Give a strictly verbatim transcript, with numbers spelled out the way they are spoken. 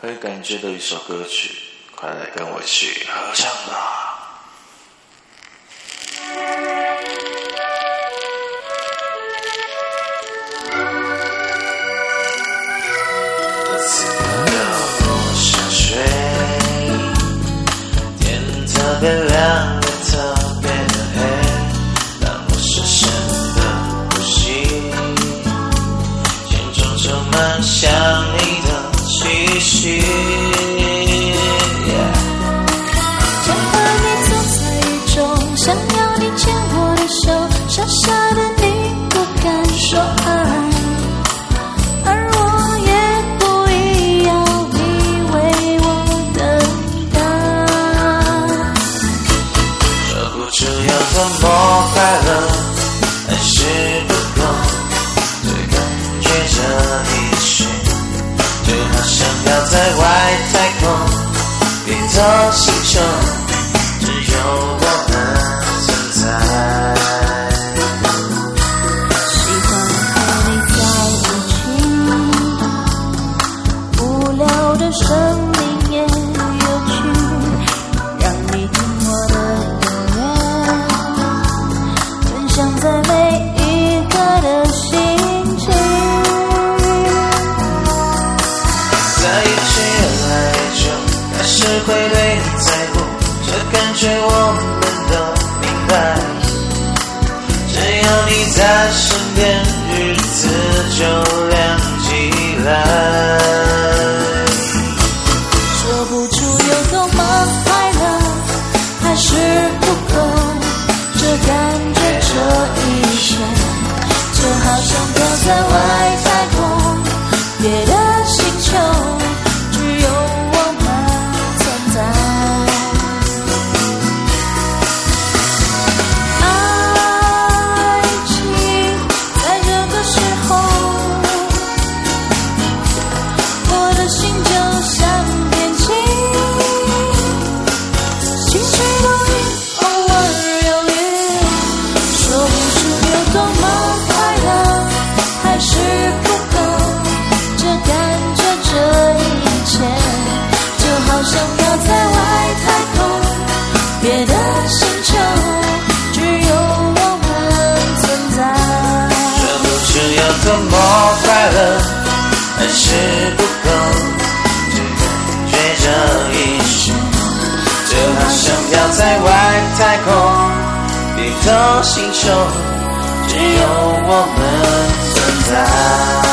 很感觉的一首歌曲，快来跟我一起合唱吧。 特别亮也特别的黑，让我深深的呼吸，心中充满想你的气息。 想和你走在雨中，想要你牵我的手，傻傻的你不敢说爱，而我也不疑要你为我等待。 说不出有多么快乐，还是不够，这感觉这一切就好像要在外太空，别的星球只有我们存在。 喜欢和你在一起，无聊的生命也有趣，让你听我的音乐，分享在每一个的心情。 在一起越来越久，还是会对你在乎，这感觉我们都明白。只要你在身边，日子就亮起来。 说不出有多么快乐，还是不够，这感觉这一切就好像飘在外太空，别的星球只有我们存在。爱情在这个时候，我的心就像电器，情绪容易偶尔犹豫，说不出有多么快乐，还是不够，这感觉这一切就好像飘在外太空，别的星球只有我们存在。 说不出有多么快乐，还是不够，这感觉这一切就好像飘在外太空，别的星球只有我们存在。